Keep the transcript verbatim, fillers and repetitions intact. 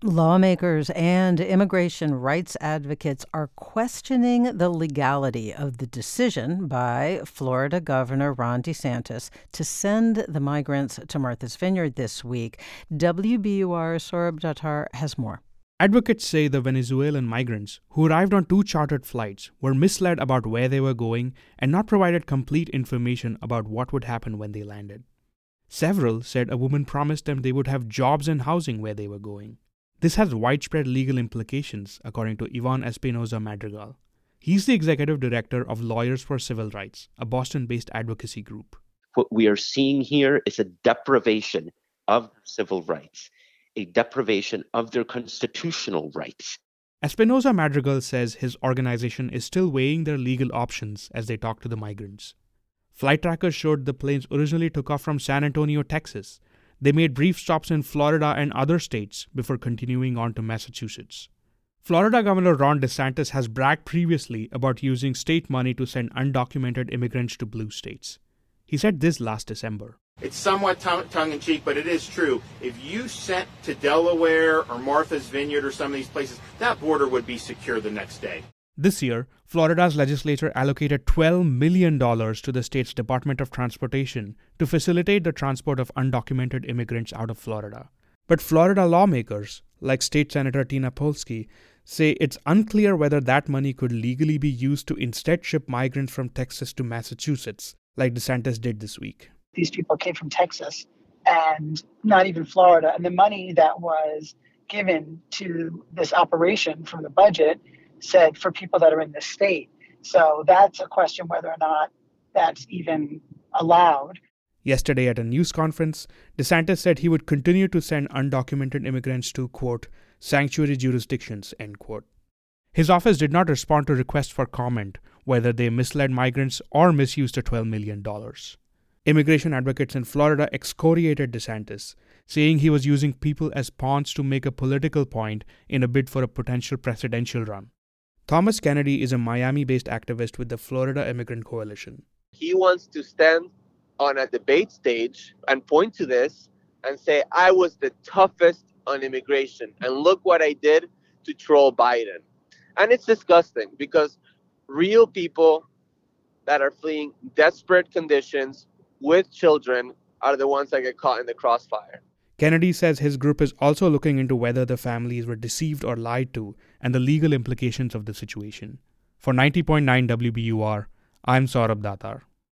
Lawmakers and immigration rights advocates are questioning the legality of the decision by Florida Governor Ron DeSantis to send the migrants to Martha's Vineyard this week. W B U R's Saurabh Datar has more. Advocates say the Venezuelan migrants, who arrived on two chartered flights, were misled about where they were going and not provided complete information about what would happen when they landed. Several said a woman promised them they would have jobs and housing where they were going. This has widespread legal implications, according to Ivan Espinoza Madrigal. He's the executive director of Lawyers for Civil Rights, a Boston-based advocacy group. What we are seeing here is a deprivation of civil rights, a deprivation of their constitutional rights. Espinoza Madrigal says his organization is still weighing their legal options as they talk to the migrants. Flight trackers showed the planes originally took off from San Antonio, Texas. They made brief stops in Florida and other states before continuing on to Massachusetts. Florida Governor Ron DeSantis has bragged previously about using state money to send undocumented immigrants to blue states. He said this last December. It's somewhat tongue-in-cheek, but it is true. If you sent to Delaware or Martha's Vineyard or some of these places, that border would be secure the next day. This year, Florida's legislature allocated twelve million dollars to the state's Department of Transportation to facilitate the transport of undocumented immigrants out of Florida. But Florida lawmakers, like State Senator Tina Polsky, say it's unclear whether that money could legally be used to instead ship migrants from Texas to Massachusetts, like DeSantis did this week. These people came from Texas and not even Florida. And the money that was given to this operation from the budget said for people that are in the state. So that's a question whether or not that's even allowed. Yesterday at a news conference, DeSantis said he would continue to send undocumented immigrants to, quote, sanctuary jurisdictions, end quote. His office did not respond to requests for comment whether they misled migrants or misused the twelve million dollars. Immigration advocates in Florida excoriated DeSantis, saying he was using people as pawns to make a political point in a bid for a potential presidential run. Thomas Kennedy is a Miami-based activist with the Florida Immigrant Coalition. He wants to stand on a debate stage and point to this and say, I was the toughest on immigration, and look what I did to troll Biden. And it's disgusting because real people that are fleeing desperate conditions with children are the ones that get caught in the crossfire. Kennedy says his group is also looking into whether the families were deceived or lied to and the legal implications of the situation. For ninety point nine W B U R, I'm Saurabh Datar.